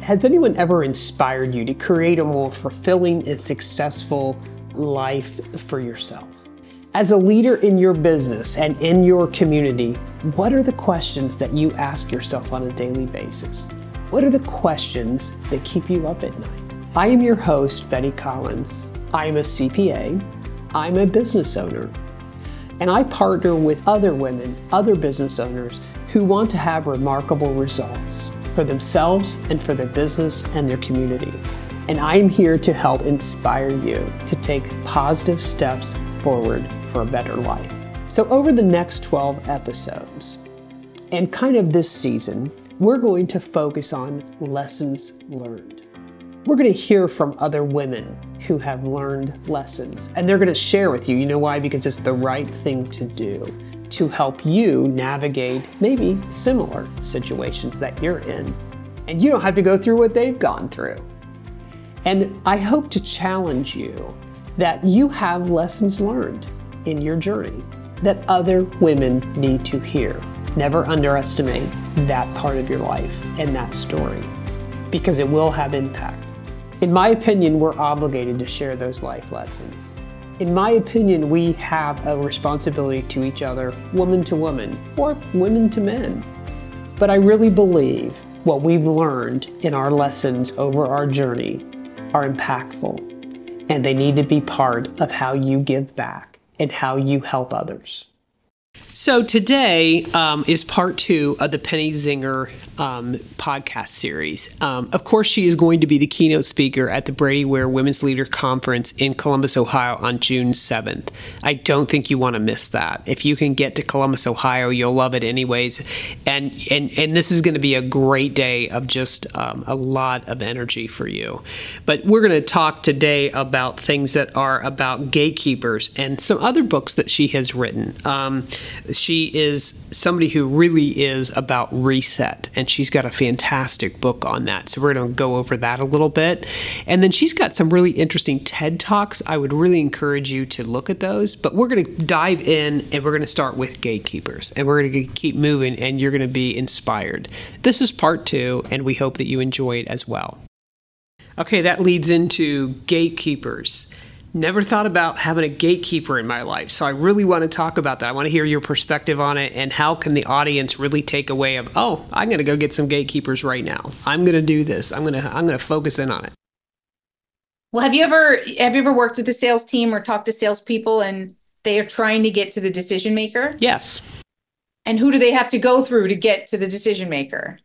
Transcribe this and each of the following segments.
Has anyone ever inspired you to create a more fulfilling and successful life for yourself? As a leader in your business and in your community, what are the questions that you ask yourself on a daily basis? What are the questions that keep you up at night? I am your host, Betty Collins. I am a CPA. I'm a business owner. And I partner with other women, other business owners who want to have remarkable results for themselves and for their business and their community. And I'm here to help inspire you to take positive steps forward for a better life. So over the next 12 episodes, and kind of this season, we're going to focus on lessons learned. We're going to hear from other women who have learned lessons, and they're going to share with you. You know why? Because it's the right thing to do to help you navigate maybe similar situations that you're in. And you don't have to go through what they've gone through. And I hope to challenge you that you have lessons learned in your journey that other women need to hear. Never underestimate that part of your life and that story, because it will have impact. In my opinion, we're obligated to share those life lessons. In my opinion, we have a responsibility to each other, woman to woman, or women to men. But I really believe what we've learned in our lessons over our journey are impactful, and they need to be part of how you give back and how you help others. So today is part 2 of the Penny Zinger podcast series. Of course, she is going to be the keynote speaker at the Brady Ware Women's Leader Conference in Columbus, Ohio on June 7th. I don't think you want to miss that. If you can get to Columbus, Ohio, you'll love it anyways. And this is going to be a great day of just a lot of energy for you. But we're going to talk today about things that are about gatekeepers and some other books that she has written. She is somebody who really is about reset, and she's got a fantastic book on that. So we're going to go over that a little bit. And then she's got some really interesting TED Talks. I would really encourage you to look at those. But we're going to dive in, and we're going to start with gatekeepers. And we're going to keep moving, and you're going to be inspired. This is part 2, and we hope that you enjoy it as well. Okay, that leads into gatekeepers. Never thought about having a gatekeeper in my life. So I really want to talk about that. I want to hear your perspective on it, and how can the audience really take away of, oh, I'm going to go get some gatekeepers right now. I'm going to do this. I'm going to focus in on it. Well, have you ever worked with a sales team or talked to salespeople and they are trying to get to the decision maker? Yes. And who do they have to go through to get to the decision maker?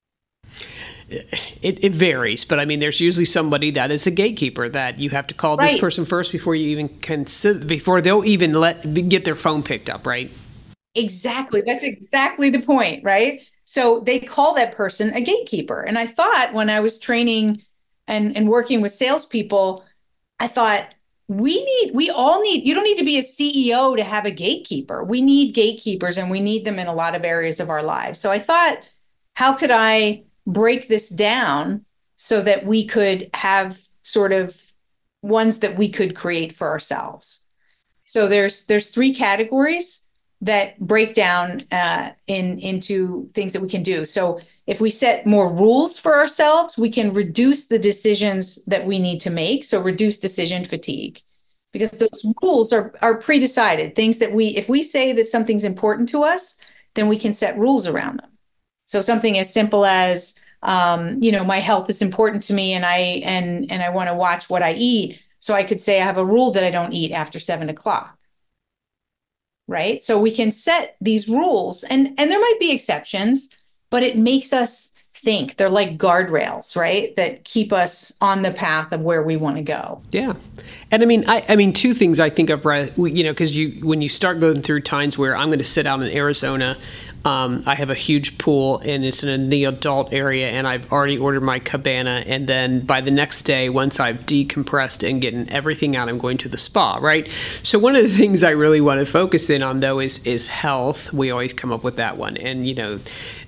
It varies, but I mean, there's usually somebody that is a gatekeeper that you have to call this person first before you even consider, before they'll even get their phone picked up, right? Exactly. That's exactly the point, right? So they call that person a gatekeeper. And I thought when I was training and working with salespeople, I thought we all need, you don't need to be a CEO to have a gatekeeper. We need gatekeepers, and we need them in a lot of areas of our lives. So I thought, how could I break this down so that we could have sort of ones that we could create for ourselves? So there's 3 categories that break down into things that we can do. So if we set more rules for ourselves, we can reduce the decisions that we need to make. So reduce decision fatigue, because those rules are pre-decided things that if we say that something's important to us, then we can set rules around them. So something as simple as, my health is important to me, and I want to watch what I eat. So I could say I have a rule that I don't eat after 7:00, right? So we can set these rules, and there might be exceptions, but it makes us think. They're like guardrails, right? That keep us on the path of where we want to go. Yeah. And I mean, 2 things I think I've read, because when you start going through times where I'm going to sit out in Arizona, I have a huge pool, and it's in the adult area, and I've already ordered my cabana. And then by the next day, once I've decompressed and getting everything out, I'm going to the spa, right? So one of the things I really want to focus in on, though, is health. We always come up with that one. And,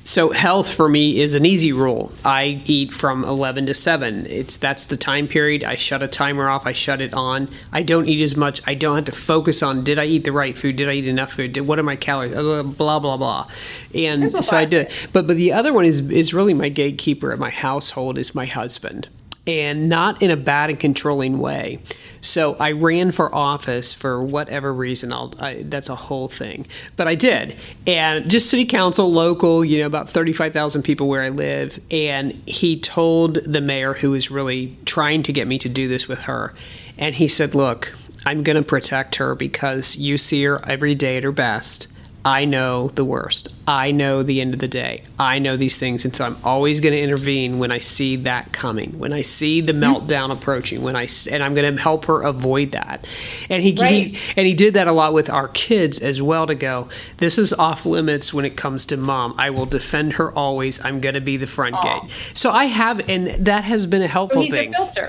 So health for me is an easy rule. I eat from 11 to 7. That's the time period. I shut a timer off. I shut it on. I don't eat as much. I don't have to focus on, did I eat the right food? Did I eat enough food? What are my calories? Blah, blah, blah. And Simplifies so I did. it. But the other one is really my gatekeeper at my household is my husband. And not in a bad and controlling way. So I ran for office for whatever reason. That's a whole thing. But I did. And just city council, local, about 35,000 people where I live. And he told the mayor, who was really trying to get me to do this with her, and he said, look, I'm going to protect her because you see her every day at her best. I know the worst. I know the end of the day. I know these things. And so I'm always going to intervene when I see that coming, when I see the meltdown approaching, and I'm going to help her avoid that. And he did that a lot with our kids as well, to go, this is off limits when it comes to mom. I will defend her always. I'm going to be the front gate. So I have, and that has been a helpful thing. He's a filter.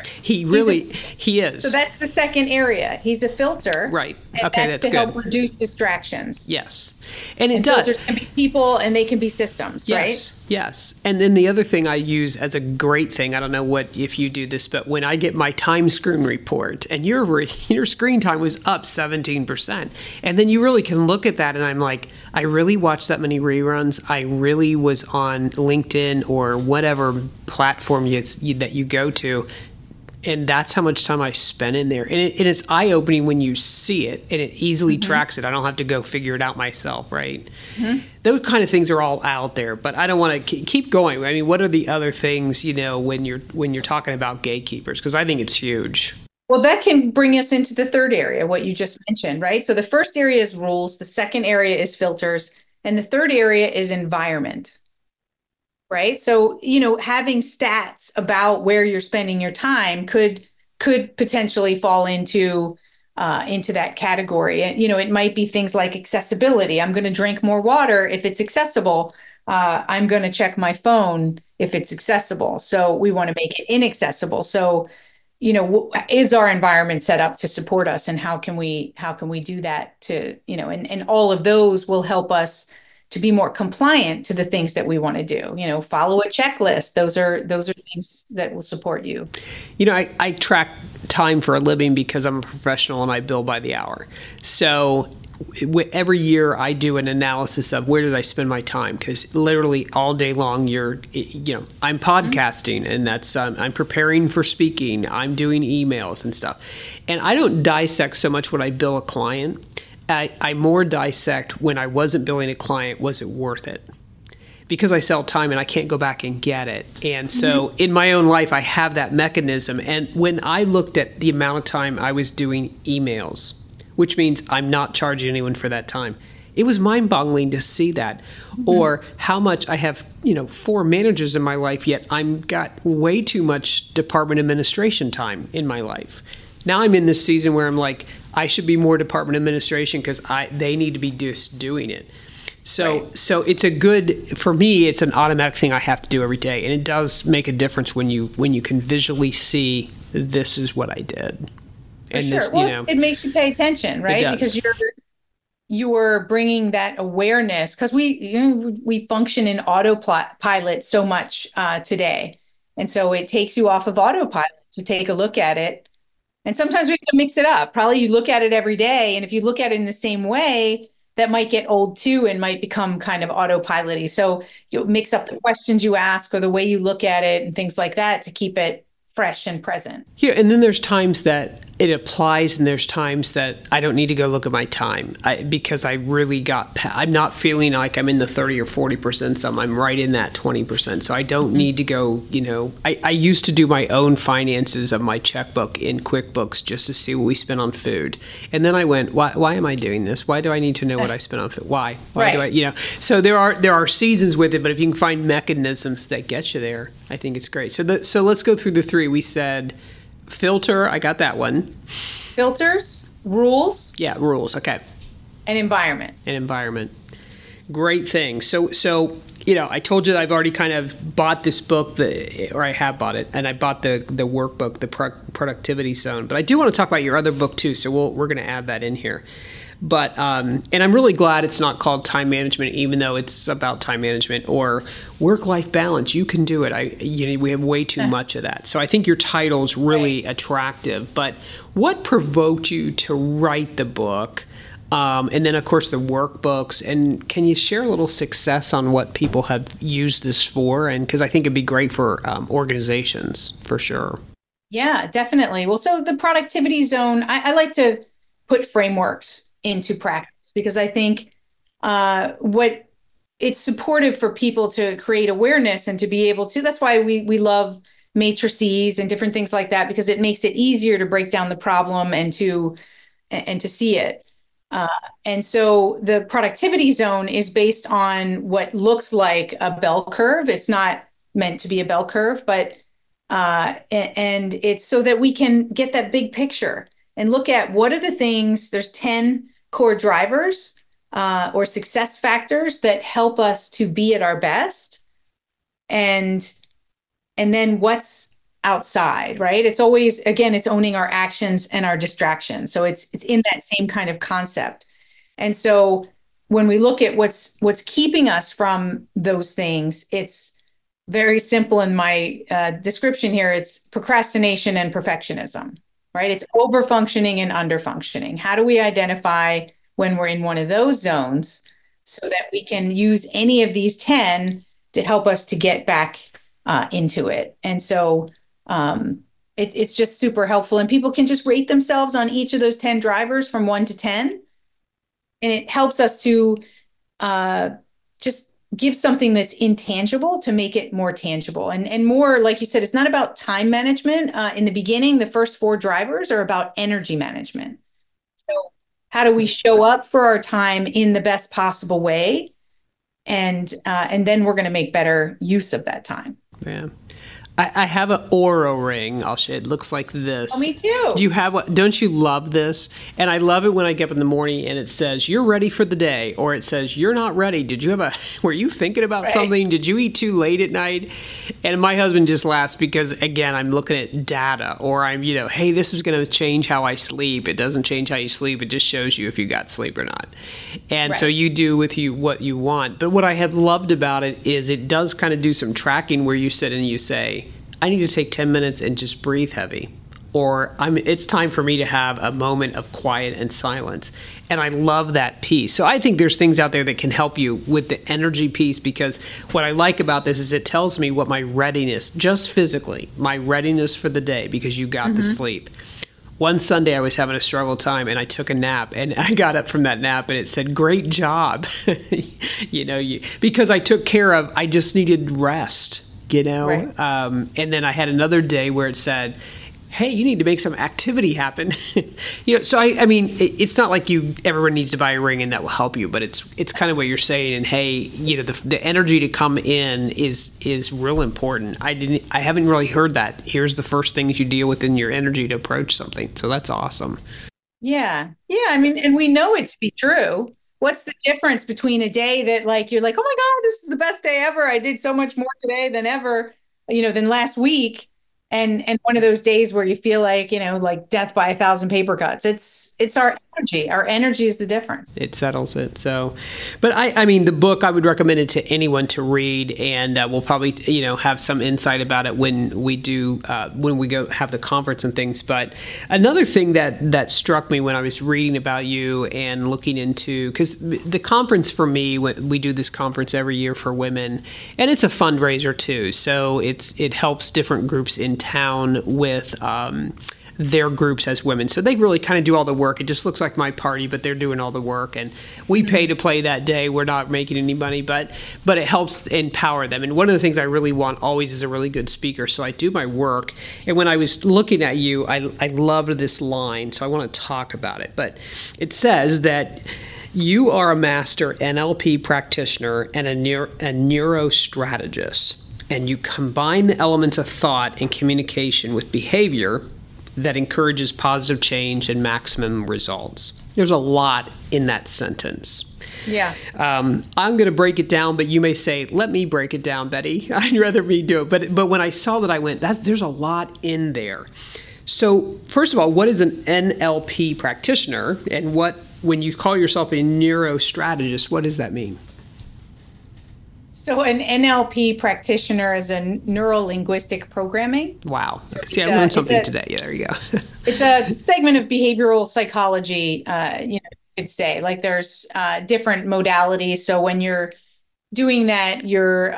He is. So that's the second area. He's a filter. Right. And Okay, that's good. to help reduce distractions. Yes. And it does. Filters can be people and they can be systems, right? Yes. And then the other thing I use as a great thing, I don't know if you do this, but when I get my time screen report and your screen time was up 17%, and then you really can look at that and I'm like, I really watched that many reruns. I really was on LinkedIn or whatever platform that you go to. And that's how much time I spent in there. And it's eye-opening when you see it, and it easily tracks it. I don't have to go figure it out myself, right? Those kind of things are all out there, but I don't want to keep going. I mean, what are the other things, when you're talking about gatekeepers? Because I think it's huge. Well, that can bring us into the third area, what you just mentioned, right? So the first area is rules, the second area is filters, and the third area is environment. Right. So, having stats about where you're spending your time could potentially fall into that category. And, it might be things like accessibility. I'm going to drink more water if it's accessible. I'm going to check my phone if it's accessible. So we want to make it inaccessible. So, is our environment set up to support us, and how can we do that to, and all of those will help us to be more compliant to the things that we want to do, follow a checklist. Those are things that will support you. I track time for a living because I'm a professional and I bill by the hour. So every year I do an analysis of where did I spend my time? Because literally all day long I'm podcasting, and that's, I'm preparing for speaking. I'm doing emails and stuff. And I don't dissect so much when I bill a client. I more dissect when I wasn't billing a client, was it worth it? Because I sell time and I can't go back and get it. And so in my own life, I have that mechanism. And when I looked at the amount of time I was doing emails, which means I'm not charging anyone for that time, it was mind-boggling to see that. Or how much I have, 4 managers in my life, yet I've got way too much department administration time in my life. Now I'm in this season where I'm like, I should be more department administration because they need to be just doing it. So it's for me, it's an automatic thing I have to do every day. And it does make a difference when you can visually see this is what I did. For sure. It makes you pay attention, right? Because you're bringing that awareness, because we function in autopilot so much today. And so it takes you off of autopilot to take a look at it. And sometimes we have to mix it up. Probably you look at it every day. And if you look at it in the same way, that might get old too and might become kind of autopilot-y. So you mix up the questions you ask or the way you look at it and things like that to keep it fresh and present. Here, and then there's times that it applies, and there's times that I don't need to go look at my time because I really I'm not feeling like I'm in the 30 or 40%. So I'm right in that 20%. So I don't need to go, I used to do my own finances of my checkbook in QuickBooks just to see what we spent on food. And then I went, why am I doing this? Why do I need to know what I spent on food? Why do I, so there are seasons with it, but if you can find mechanisms that get you there, I think it's great. So let's go through the 3. We said filter, I got that one. Filters, rules. Yeah, rules. Okay. And environment. Great thing. So I told you that I've already kind of bought this book, or I have bought it, and I bought the workbook, the Productivity Zone. But I do want to talk about your other book too, so we're going to add that in here. But and I'm really glad it's not called time management, even though it's about time management or work-life balance. You can do it. We have way too much of that. So I think your title's really attractive. But what provoked you to write the book? And then, of course, the workbooks. And can you share a little success on what people have used this for? And because I think it'd be great for organizations, for sure. Yeah, definitely. Well, so the productivity zone, I like to put frameworks into practice because I think what it's supportive for people to create awareness and to be able to, that's why we love matrices and different things like that, because it makes it easier to break down the problem and to see it. And so the productivity zone is based on what looks like a bell curve. It's not meant to be a bell curve, but and it's so that we can get that big picture and look at what are the things. There's 10 core drivers or success factors that help us to be at our best, and then what's outside, right? It's always, again, it's owning our actions and our distractions. So it's in that same kind of concept. And so when we look at what's keeping us from those things, it's very simple in my description here. It's procrastination and perfectionism, right? It's overfunctioning and underfunctioning. How do we identify when we're in one of those zones so that we can use any of these 10 to help us to get back into it? And so it's just super helpful. And people can just rate themselves on each of those 10 drivers from 1 to 10. And it helps us to just give something that's intangible to make it more tangible and more, like you said, it's not about time management. In the beginning, the first 4 drivers are about energy management. So how do we show up for our time in the best possible way? And then we're going to make better use of that time. Yeah. I have an Oura ring. It looks like this. Oh, me too. Do you have one? Don't you love this? And I love it when I get up in the morning and it says, "You're ready for the day," or it says, "You're not ready. Were you thinking about something? Did you eat too late at night?" And my husband just laughs because, again, I'm looking at data, or I'm, hey, this is going to change how I sleep. It doesn't change how you sleep. It just shows you if you got sleep or not. And so you do with you what you want. But what I have loved about it is it does kind of do some tracking where you sit and you say, I need to take 10 minutes and just breathe heavy, or it's time for me to have a moment of quiet and silence. And I love that piece. So I think there's things out there that can help you with the energy piece, because what I like about this is it tells me what my readiness, just physically, my readiness for the day, because you got the sleep. One Sunday I was having a struggle time and I took a nap, and I got up from that nap and it said, "Great job." Because I took care of, I just needed rest. Right. And then I had another day where it said, "Hey, you need to make some activity happen." So I mean, it's not like everyone needs to buy a ring and that will help you, but it's kind of what you're saying. And hey, the energy to come in is real important. I haven't really heard that. Here's the first things you deal with in your energy to approach something. So that's awesome. Yeah. I mean, and we know it to be true. What's the difference between a day that you're like, "Oh my God, this is the best day ever. I did so much more today than ever, than last week." And one of those days where you feel like, like death by 1,000 paper cuts. It's our energy. Our energy is the difference. It settles it. So, but I mean, the book, I would recommend it to anyone to read, and we'll probably, have some insight about it when we go have the conference and things. But another thing that struck me when I was reading about you and looking into, because the conference for me, we do this conference every year for women, and it's a fundraiser too. So it helps different groups in town with their groups as women. So they really kind of do all the work. It just looks like my party, but they're doing all the work. And we pay to play that day. We're not making any money, but it helps empower them. And one of the things I really want always is a really good speaker. So I do my work. And when I was looking at you, I loved this line. So I want to talk about it. But it says that you are a master NLP practitioner and a neurostrategist. And you combine the elements of thought and communication with behavior that encourages positive change and maximum results. There's a lot in that sentence. Yeah. I'm going to break it down, but you may say, "Let me break it down, Betty." I'd rather me do it. But when I saw that, I went, there's a lot in there. So first of all, what is an NLP practitioner, and what when you call yourself a neurostrategist, what does that mean? So an NLP practitioner is a neuro-linguistic programming. Wow. So see, I learned something today. Yeah, there you go. It's a segment of behavioral psychology, you could say. Like there's different modalities. So when you're doing that, you're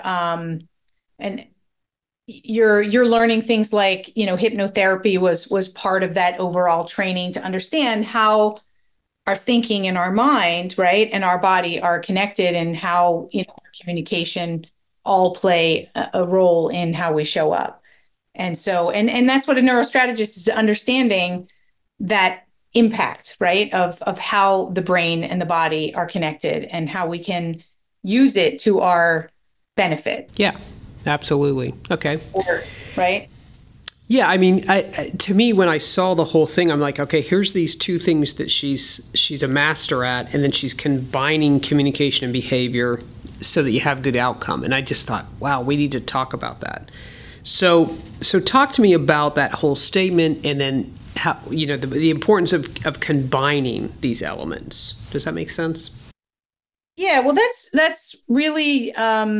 learning things like, hypnotherapy was part of that overall training to understand how our thinking and our mind, right, and our body are connected, and how our communication all play a role in how we show up. And so, and that's what a neurostrategist is, understanding that impact, right, of how the brain and the body are connected and how we can use it to our benefit. Yeah, absolutely. Okay. Right. Yeah, I mean, to me, when I saw the whole thing, I'm like, okay, here's these two things that she's a master at, and then she's combining communication and behavior so that you have good outcome. And I just thought, wow, we need to talk about that. So talk to me about that whole statement, and then how, the importance of combining these elements. Does that make sense? Yeah, well, that's really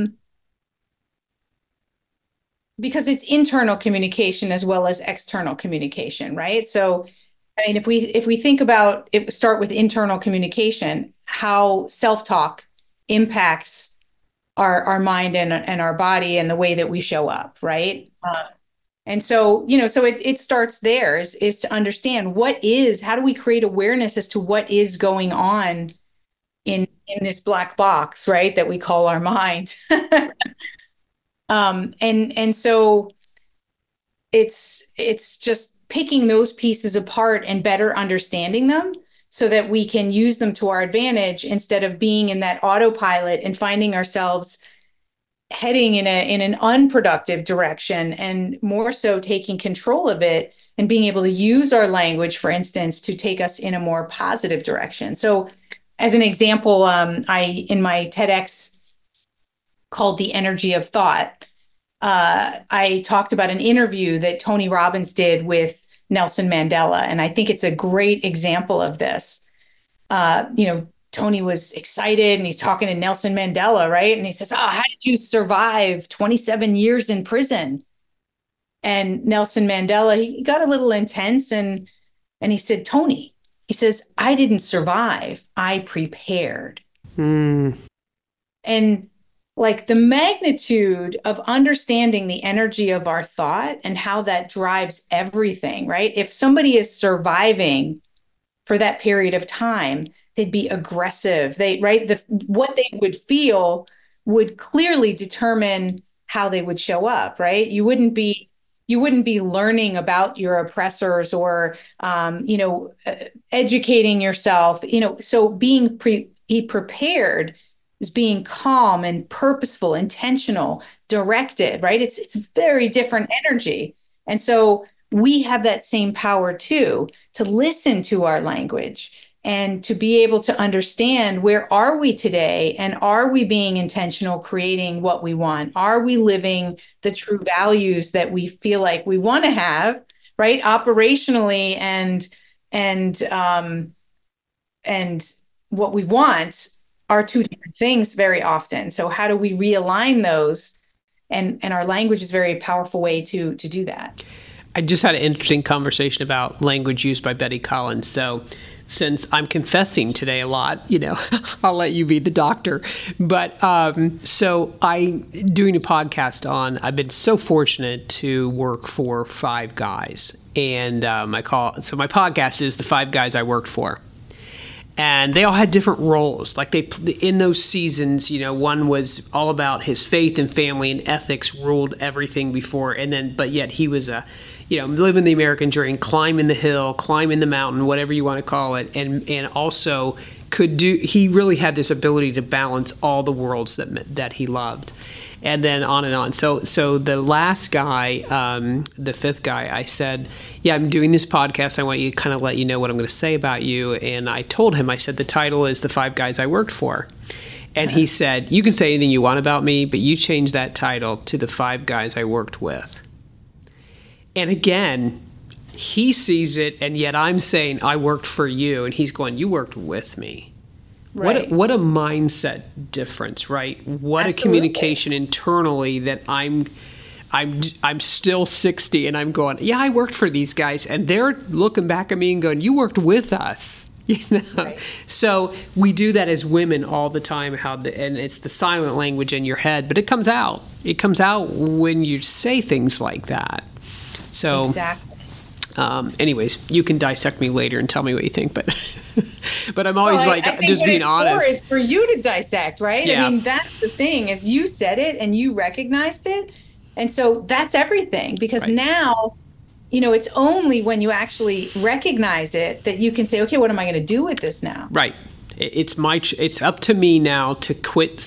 because it's internal communication as well as external communication, right? So, I mean, if we think about it, start with internal communication, how self-talk impacts our mind and our body and the way that we show up, right? And so, so it starts there is to understand how do we create awareness as to what is going on in this black box, right, that we call our mind. And so it's just picking those pieces apart and better understanding them so that we can use them to our advantage, instead of being in that autopilot and finding ourselves heading in an unproductive direction, and more so taking control of it and being able to use our language, for instance, to take us in a more positive direction. So as an example, I, in my TEDx called The Energy of Thought, I talked about an interview that Tony Robbins did with Nelson Mandela. And I think it's a great example of this. Tony was excited and he's talking to Nelson Mandela, right? And he says, how did you survive 27 years in prison? And Nelson Mandela, he got a little intense, and he said, Tony, he says, I didn't survive, I prepared. And like the magnitude of understanding the energy of our thought and how that drives everything, right? If somebody is surviving for that period of time, they'd be aggressive. What they would feel would clearly determine how they would show up, right? You wouldn't be learning about your oppressors or, educating yourself, so being prepared is being calm and purposeful, intentional, directed, right? It's very different energy. And so we have that same power too, to listen to our language and to be able to understand, where are we today? And are we being intentional, creating what we want? Are we living the true values that we feel like we want to have, right? Operationally and what we want are two different things very often. So how do we realign those? And our language is a very powerful way to do that. I just had an interesting conversation about language used by Betty Collins. So since I'm confessing today a lot, I'll let you be the doctor. But so doing a podcast I've been so fortunate to work for Five Guys. And my podcast is The Five Guys I Worked For. And they all had different roles. Like in those seasons, one was all about his faith and family and ethics ruled everything before. But yet he was living the American dream, climbing the hill, climbing the mountain, whatever you want to call it. And also he really had this ability to balance all the worlds that he loved. And then on and on. So the last guy, the fifth guy, I said, yeah, I'm doing this podcast. I want you to kind of let you know what I'm going to say about you. And I told him, I said, the title is The Five Guys I Worked For. And he said, you can say anything you want about me, but you change that title to The Five Guys I Worked With. And again, he sees it, and yet I'm saying I worked for you, and he's going, you worked with me. Right. What a mindset difference, right? What Absolutely. a communication internally that I'm still 60 and I'm going, yeah, I worked for these guys, and they're looking back at me and going, you worked with us. Right. So we do that as women all the time, and it's the silent language in your head, but it comes out when you say things like that. So Exactly. Anyways, you can dissect me later and tell me what you think, but but I'm always I think just what being it's honest. for is for you to dissect, right? Yeah. I mean, that's the thing, is you said it and you recognized it. And so that's everything, because Right. now, it's only when you actually recognize it that you can say, okay, what am I going to do with this now? Right. It's up to me now to quit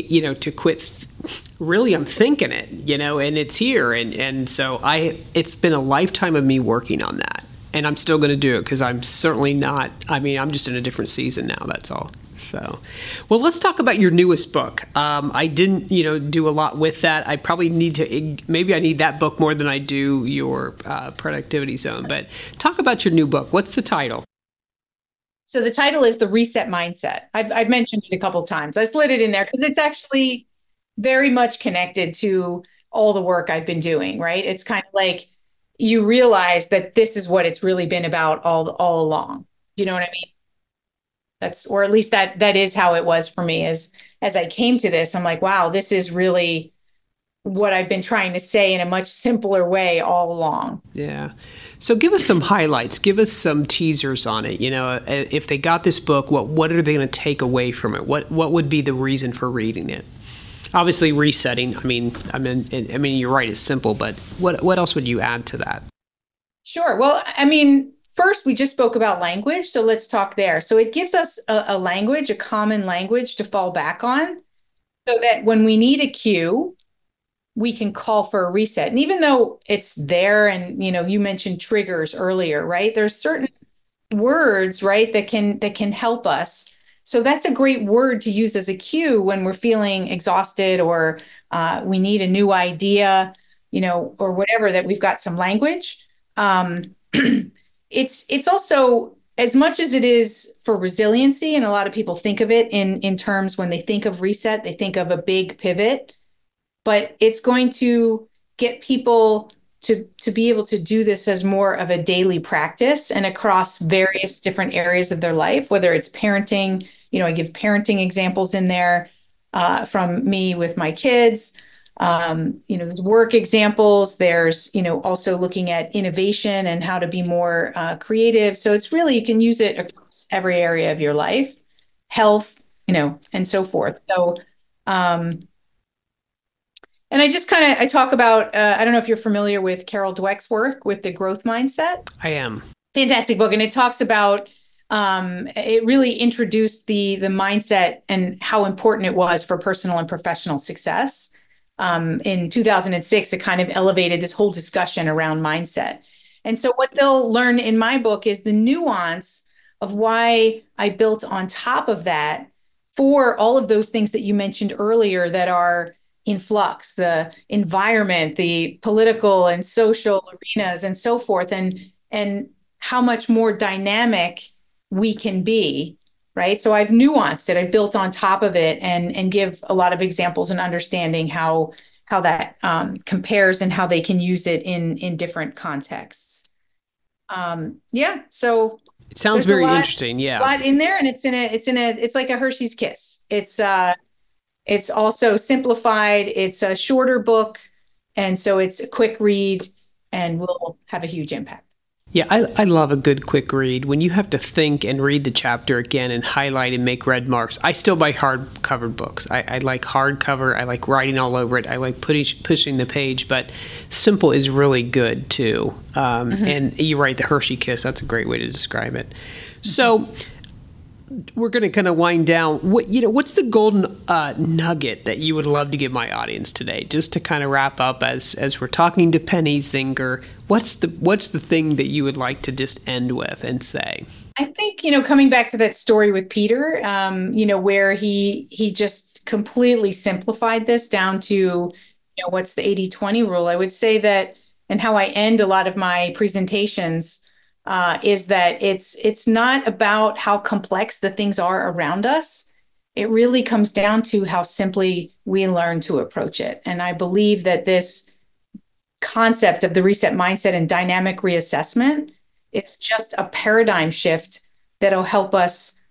really I'm thinking it, and it's here. And so it's been a lifetime of me working on that, and I'm still going to do it, because I'm certainly not, I'm just in a different season now. That's all. So, well, let's talk about your newest book. I didn't, do a lot with that. I probably maybe I need that book more than I do your Productivity Zone, but talk about your new book. What's the title? So the title is The Reset Mindset. I've mentioned it a couple of times. I slid it in there because it's actually very much connected to all the work I've been doing, right? It's kind of like you realize that this is what it's really been about all along. You know what I mean? Or at least that is how it was for me. As I came to this, I'm like, wow, this is really what I've been trying to say in a much simpler way all along. Yeah. So give us some highlights. Give us some teasers on it. If they got this book, what are they going to take away from it? What would be the reason for reading it? Obviously, resetting. I mean, you're right. It's simple, but what else would you add to that? Sure. Well, first, we just spoke about language, so let's talk there. So it gives us a language, a common language to fall back on, so that when we need a cue, we can call for a reset. And even though it's there, and you mentioned triggers earlier, right? There's certain words, right, that can help us. So that's a great word to use as a cue when we're feeling exhausted, or we need a new idea, or whatever, that we've got some language. It's also, as much as it is for resiliency, and a lot of people think of it in terms, when they think of reset, they think of a big pivot, but it's going to get people to be able to do this as more of a daily practice and across various different areas of their life, whether it's parenting. I give parenting examples in there from me with my kids. There's work examples. There's, also looking at innovation and how to be more creative. So it's really, you can use it across every area of your life, health, and so forth. So, and I talk about, I don't know if you're familiar with Carol Dweck's work with the growth mindset. I am. Fantastic book. And it talks about, it really introduced the mindset and how important it was for personal and professional success. In 2006, it kind of elevated this whole discussion around mindset. And so what they'll learn in my book is the nuance of why I built on top of that for all of those things that you mentioned earlier that are in flux, the environment, the political and social arenas, and so forth, and how much more dynamic we can be, right? So I've nuanced it, I built on top of it, and give a lot of examples and understanding how that compares and how they can use it in different contexts. So it sounds very interesting. Yeah, a lot in there, and it's like a Hershey's Kiss. It's also simplified. It's a shorter book, and so it's a quick read and will have a huge impact. Yeah, I love a good quick read. When you have to think and read the chapter again and highlight and make red marks. I still buy hard-covered books. I like hardcover. I like writing all over it. I like pushing the page, but simple is really good too. And you're right, the Hershey Kiss, that's a great way to describe it. So we're going to kind of wind down. What's the golden nugget that you would love to give my audience today, just to kind of wrap up as we're talking to Penny Zinger? What's the thing that you would like to just end with and say? I think, coming back to that story with Peter, where he just completely simplified this down to, what's the 80-20 rule? I would say that, and how I end a lot of my presentations is that it's not about how complex the things are around us. It really comes down to how simply we learn to approach it. And I believe that this concept of the reset mindset and dynamic reassessment is just a paradigm shift that'll help us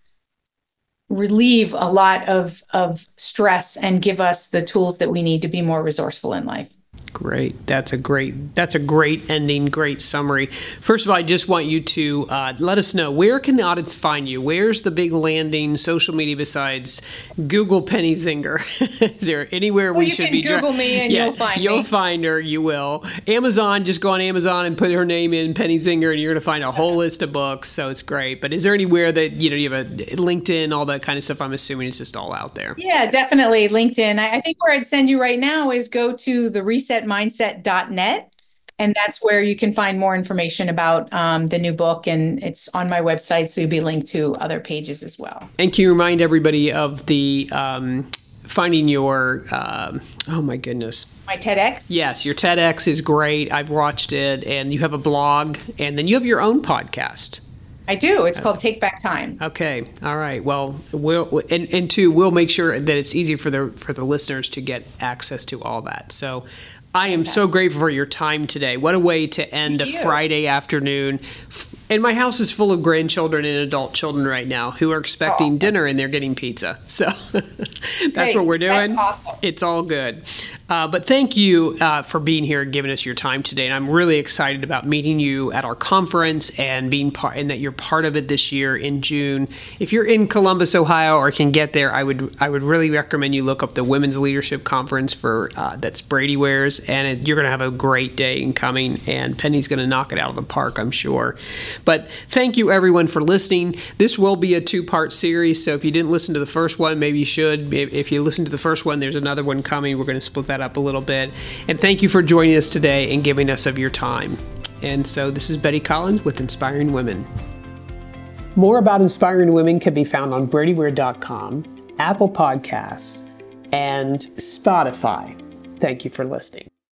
relieve a lot of stress and give us the tools that we need to be more resourceful in life. Great. That's a great ending, great summary. First of all, I just want you to let us know, where can the audience find you? Where's the big landing social media besides Google Penny Zinger? Is there anywhere we should be? You can Google me and you'll find me. You'll find her, you will. Amazon, just go on Amazon and put her name in, Penny Zinger, and you're going to find a whole list of books. So it's great. But is there anywhere that, you have a LinkedIn, all that kind of stuff? I'm assuming it's just all out there. Yeah, definitely LinkedIn. I think where I'd send you right now is go to the resetmindset.net. And that's where you can find more information about the new book. And it's on my website, so you'll be linked to other pages as well. And can you remind everybody of the finding your, oh my goodness. My TEDx? Yes, your TEDx is great. I've watched it. And you have a blog. And then you have your own podcast. I do. It's called Take Back Time. Okay. All right. Well, we'll make sure that it's easy for the listeners to get access to all that. So I am so grateful for your time today. What a way to end a Friday afternoon. And my house is full of grandchildren and adult children right now who are expecting dinner, and they're getting pizza. So that's what we're doing. That's awesome. It's all good. But thank you for being here and giving us your time today. And I'm really excited about meeting you at our conference and and that you're part of it this year in June. If you're in Columbus, Ohio, or can get there, I would really recommend you look up the Women's Leadership Conference that's Brady wears, and you're going to have a great day in coming. And Penny's going to knock it out of the park, I'm sure. But thank you, everyone, for listening. This will be a 2-part series, so if you didn't listen to the first one, maybe you should. If you listen to the first one, there's another one coming. We're going to split that up a little bit. And thank you for joining us today and giving us of your time. And so this is Betty Collins with Inspiring Women. More about Inspiring Women can be found on bradyware.com, Apple Podcasts, and Spotify. Thank you for listening.